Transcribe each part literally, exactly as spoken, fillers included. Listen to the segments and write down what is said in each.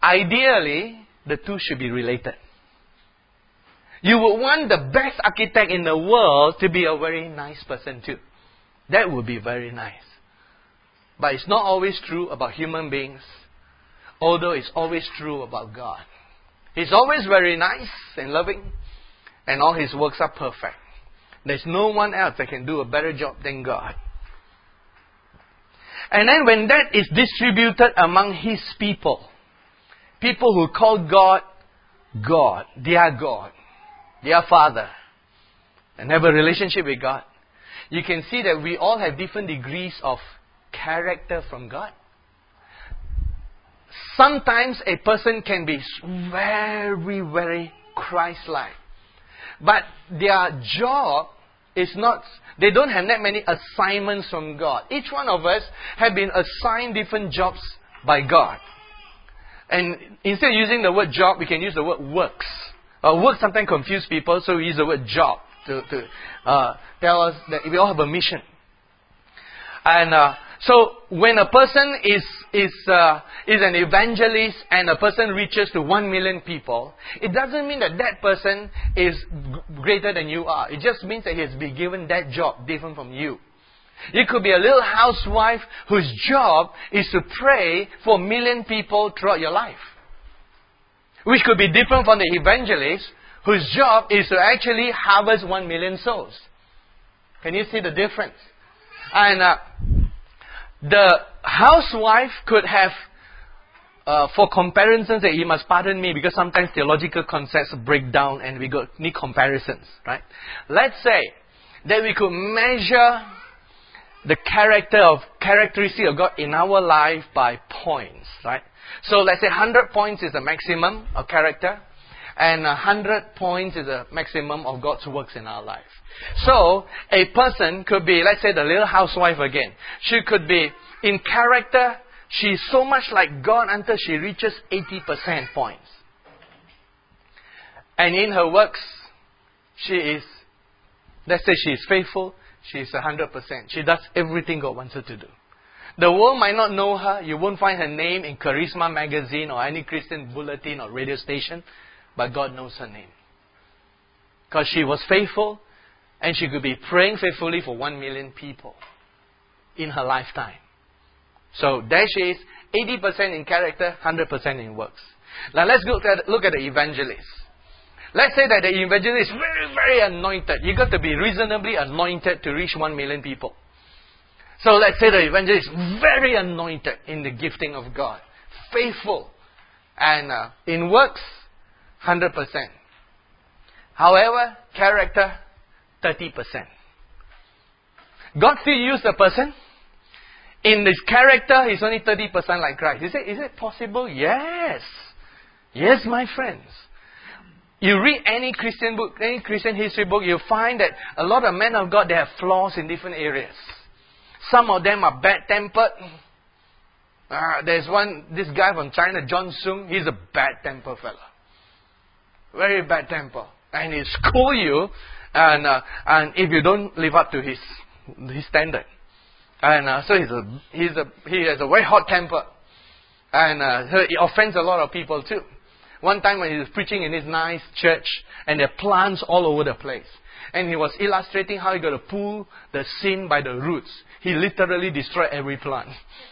ideally, the two should be related. You would want the best architect in the world to be a very nice person too. That would be very nice. But it's not always true about human beings, although it's always true about God. He's always very nice and loving, and all His works are perfect. There's no one else that can do a better job than God. And then when that is distributed among His people, people who call God, God, their God, their Father, and have a relationship with God, you can see that we all have different degrees of character from God. Sometimes a person can be very, very Christ-like. But their job is not, they don't have that many assignments from God. Each one of us have been assigned different jobs by God. And instead of using the word job, we can use the word works. Uh, work sometimes confuse people, so we use the word job to, to uh, tell us that we all have a mission. And uh, so when a person is is uh, is an evangelist and a person reaches to one million people, it doesn't mean that that person is g- greater than you are. It just means that he has been given that job different from you. You could be a little housewife whose job is to pray for a million people throughout your life. Which could be different from the evangelist whose job is to actually harvest one million souls. Can you see the difference? And uh, the housewife could have, uh, for comparisons, that you must pardon me because sometimes theological concepts break down and we got need comparisons, right? Let's say that we could measure the character of characteristic of God in our life by points, right? So let's say one hundred points is the maximum of character, and one hundred points is the maximum of God's works in our life. So a person could be, let's say the little housewife again. She could be, in character, she's so much like God until she reaches eighty percent points. And in her works, she is, let's say she is faithful, she is one hundred percent. She does everything God wants her to do. The world might not know her. You won't find her name in Charisma magazine or any Christian bulletin or radio station. But God knows her name. Because she was faithful and she could be praying faithfully for one million people in her lifetime. So there she is, eighty percent in character, one hundred percent in works. Now let's look at, look at the evangelist. Let's say that the evangelist is very, very anointed. You got to be reasonably anointed to reach one million people. So let's say the evangelist is very anointed in the gifting of God. Faithful. And uh, in works, one hundred percent. However, character, thirty percent. God still used a person. In his character, he's only thirty percent like Christ. You say, is it possible? Yes. Yes, my friends. You read any Christian book, any Christian history book, you find that a lot of men of God, they have flaws in different areas. Some of them are bad-tempered. Uh, there's one, this guy from China, John Sung, he's a bad-tempered fellow. Very bad temper. And he'll scold you, and uh, and if you don't live up to his his standard. And uh, so he's a, he's a, he has a very hot temper. And uh, so he offends a lot of people too. One time when he was preaching in his nice church, and there are plants all over the place. And he was illustrating how he got to pull the sin by the roots. He literally destroyed every plant.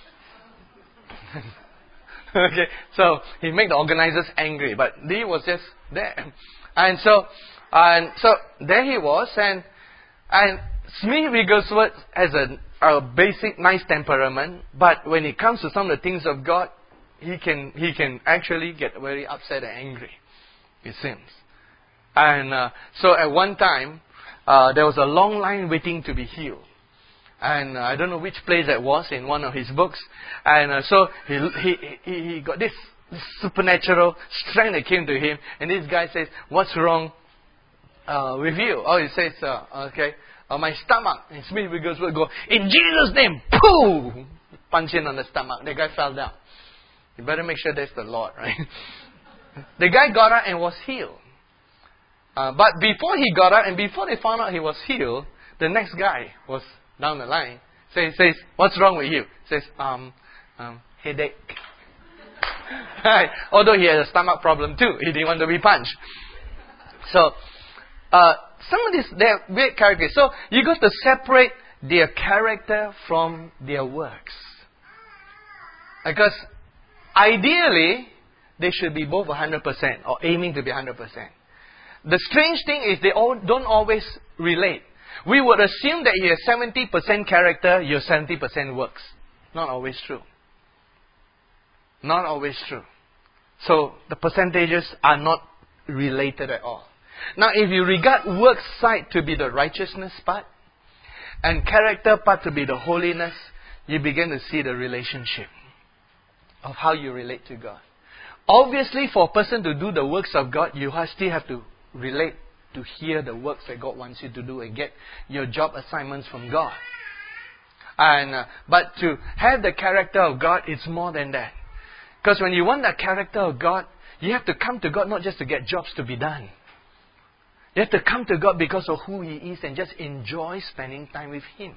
Okay, so he made the organizers angry, but he was just there. And so, and so there he was, and and Smith Wigglesworth has a, a basic nice temperament, but when it comes to some of the things of God, he can he can actually get very upset and angry, it seems. And uh, so at one time, uh, there was a long line waiting to be healed. And uh, I don't know which place that was in one of his books. And uh, so he, he he he got this, this supernatural strength that came to him. And this guy says, "What's wrong uh, with you?" Oh, he says, uh, "Okay, uh, my stomach." And Smith Wigglesworth go, "In Jesus' name, pooh!" Punch him on the stomach. The guy fell down. You better make sure that's the Lord, right? The guy got up and was healed. Uh, but before he got up and before they found out he was healed, the next guy was down the line. Says, says, "What's wrong with you?" Says, um, um, headache. Right? Although he had a stomach problem too. He didn't want to be punched. So, uh, some of these, they're weird characters. So, you got to separate their character from their works. Because, ideally, they should be both one hundred percent or aiming to be one hundred percent. The strange thing is they all don't always relate. We would assume that you're seventy percent character, you're seventy percent works. Not always true. Not always true. So, the percentages are not related at all. Now, if you regard works side to be the righteousness part, and character part to be the holiness, you begin to see the relationship of how you relate to God. Obviously, for a person to do the works of God, you still have to relate to hear the works that God wants you to do and get your job assignments from God. And uh, but to have the character of God, it's more than that. Because when you want the character of God, you have to come to God not just to get jobs to be done. You have to come to God because of who He is and just enjoy spending time with Him.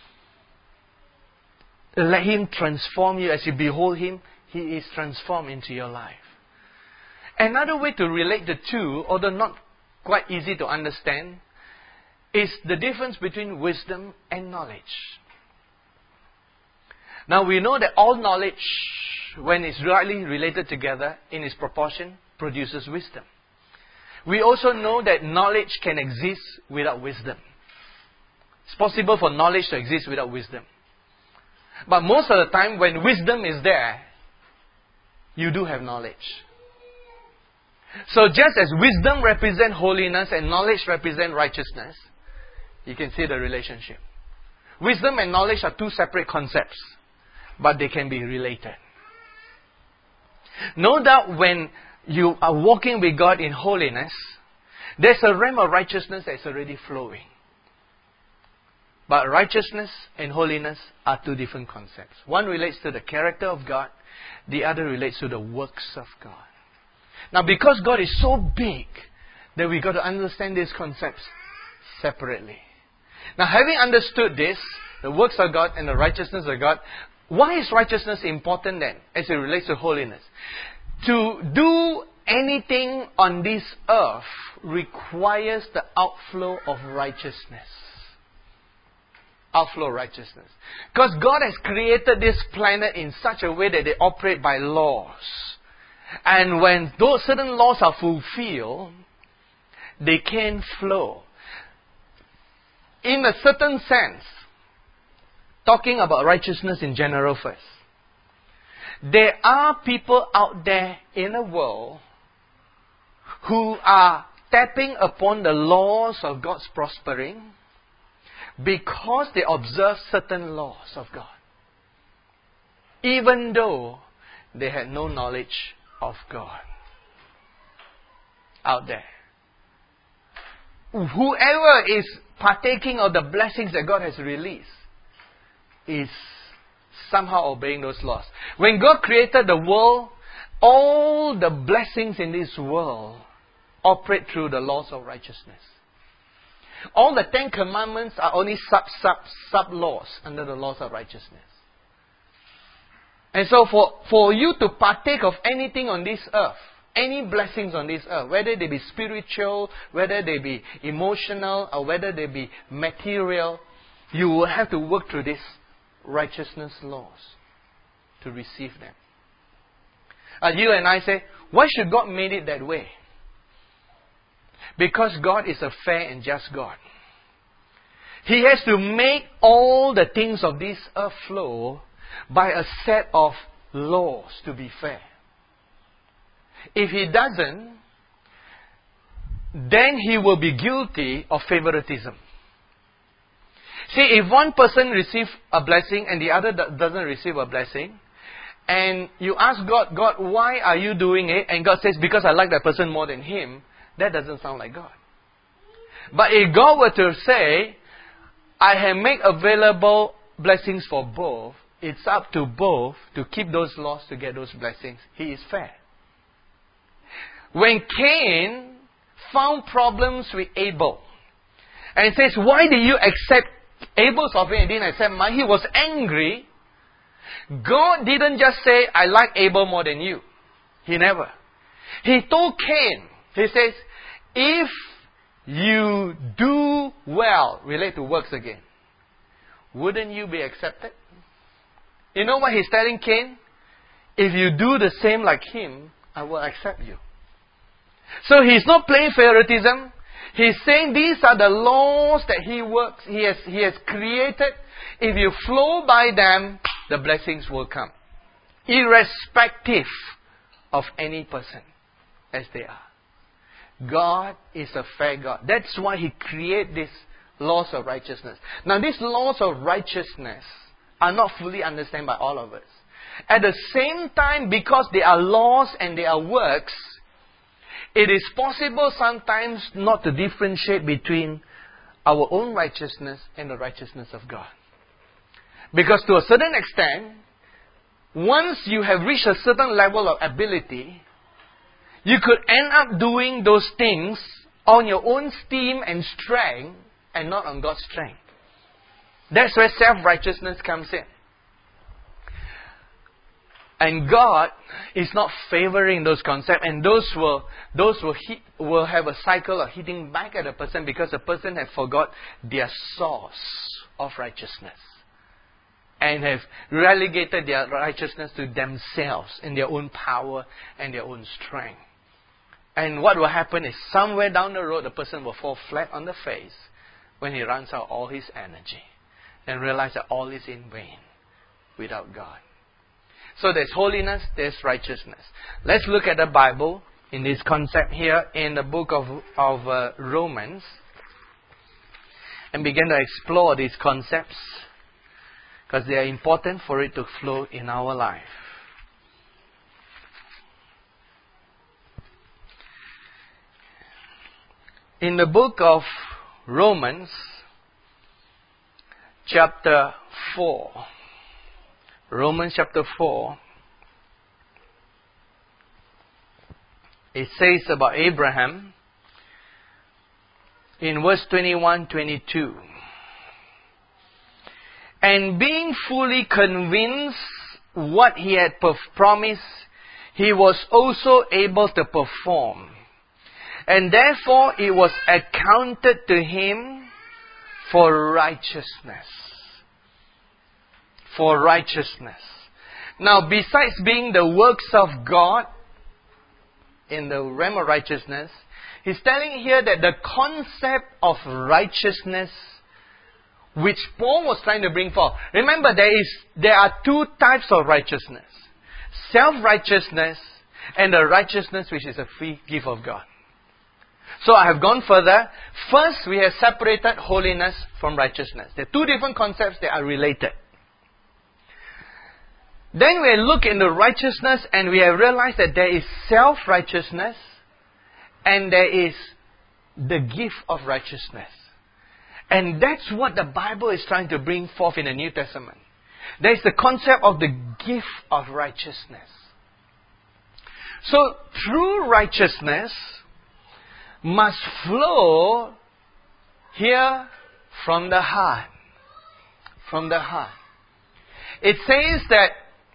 Let Him transform you. As you behold Him, He is transformed into your life. Another way to relate the two, although not quite easy to understand, is the difference between wisdom and knowledge. Now we know that all knowledge, when it's rightly related together in its proportion, produces wisdom. We also know that knowledge can exist without wisdom. It's possible for knowledge to exist without wisdom. But most of the time, when wisdom is there, you do have knowledge. So just as wisdom represents holiness and knowledge represents righteousness, you can see the relationship. Wisdom and knowledge are two separate concepts, but they can be related. No doubt when you are walking with God in holiness, there's a realm of righteousness that's already flowing. But righteousness and holiness are two different concepts. One relates to the character of God, the other relates to the works of God. Now, because God is so big, that we've got to understand these concepts separately. Now, having understood this, the works of God and the righteousness of God, why is righteousness important then, as it relates to holiness? To do anything on this earth requires the outflow of righteousness. Outflow of righteousness. Because God has created this planet in such a way that they operate by laws. And when those certain laws are fulfilled, they can flow. In a certain sense, talking about righteousness in general first, there are people out there in the world who are tapping upon the laws of God's prospering because they observe certain laws of God, even though they had no knowledge of God. Out there. Whoever is partaking of the blessings that God has released is somehow obeying those laws. When God created the world, all the blessings in this world operate through the laws of righteousness. All the Ten Commandments are only sub, sub, sub laws under the laws of righteousness. And so for, for you to partake of anything on this earth, any blessings on this earth, whether they be spiritual, whether they be emotional, or whether they be material, you will have to work through these righteousness laws to receive them. And you and I say, why should God make it that way? Because God is a fair and just God. He has to make all the things of this earth flow by a set of laws to be fair. If He doesn't, then He will be guilty of favoritism. See, if one person receives a blessing and the other doesn't receive a blessing, and you ask God, God, why are you doing it? And God says, because I like that person more than him, that doesn't sound like God. But if God were to say, I have made available blessings for both, it's up to both to keep those laws to get those blessings. He is fair. When Cain found problems with Abel, and says, why did you accept Abel's offering and didn't accept mine? He was angry. God didn't just say, I like Abel more than you. He never. He told Cain, he says, if you do well, relate to works again, wouldn't you be accepted? You know what he's telling Cain? If you do the same like him, I will accept you. So he's not playing favoritism. He's saying these are the laws that he works, he has, he has created. If you flow by them, the blessings will come. Irrespective of any person as they are. God is a fair God. That's why He created these laws of righteousness. Now these laws of righteousness are not fully understood by all of us. At the same time, because they are laws and they are works, it is possible sometimes not to differentiate between our own righteousness and the righteousness of God. Because to a certain extent, once you have reached a certain level of ability, you could end up doing those things on your own steam and strength and not on God's strength. That's where self-righteousness comes in. And God is not favoring those concepts, and those will those will hit, will have a cycle of hitting back at a person because the person has forgot their source of righteousness and have relegated their righteousness to themselves in their own power and their own strength. And what will happen is somewhere down the road, the person will fall flat on the face when he runs out all his energy and realize that all is in vain without God. So there's holiness, there's righteousness. Let's look at the Bible in this concept here in the book of, of uh, Romans and begin to explore these concepts because they are important for it to flow in our life. In the book of Romans, chapter four, Romans chapter four, it says about Abraham in verse twenty-one twenty-two. And being fully convinced what he had perf- promised, he was also able to perform. And therefore it was accounted to him for righteousness. For righteousness. Now, besides being the works of God in the realm of righteousness, he's telling here that the concept of righteousness which Paul was trying to bring forth. Remember, there is there are two types of righteousness. Self-righteousness and the righteousness which is a free gift of God. So I have gone further. First, we have separated holiness from righteousness. There are two different concepts that are related. Then we look into righteousness and we have realized that there is self-righteousness and there is the gift of righteousness. And that's what the Bible is trying to bring forth in the New Testament. There is the concept of the gift of righteousness. So true righteousness must flow here from the heart. From the heart. It says that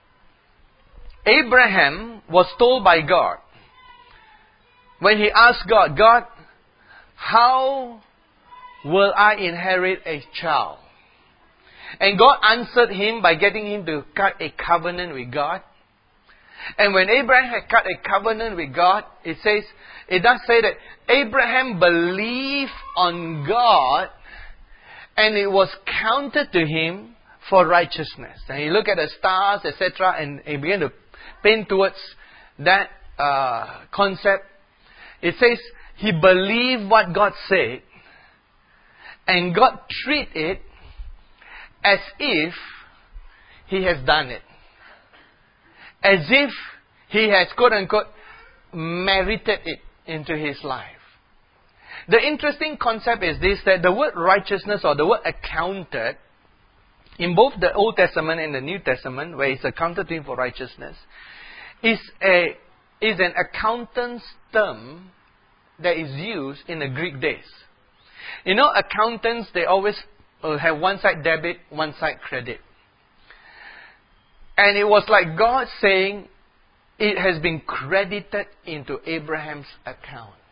Abraham was told by God, when he asked God, God, how will I inherit a child? And God answered him by getting him to cut a covenant with God. And when Abraham had cut a covenant with God, it says, it does say that Abraham believed on God and it was counted to him for righteousness. And he looked at the stars, et cetera, and he began to paint towards that uh, concept. It says he believed what God said, and God treated it as if he has done it, as if he has quote unquote merited it into his life. The interesting concept is this, that the word righteousness or the word accounted in both the Old Testament and the New Testament, where it's accounted to him for righteousness, is a is an accountant's term that is used in the Greek days. You know, accountants, they always have one side debit, one side credit. And it was like God saying, It has been credited into Abraham's account.